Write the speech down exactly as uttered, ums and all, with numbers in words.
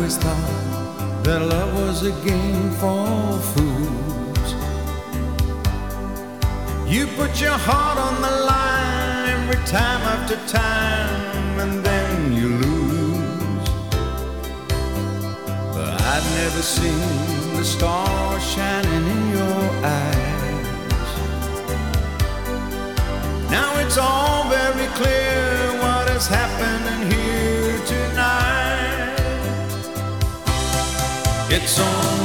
always thought that love was a game for fools. You put your heart on the line every time after time, and then you lose. But I've never seen the stars shining in your eyes. Now it's all very clear what is happening here tonight. It's on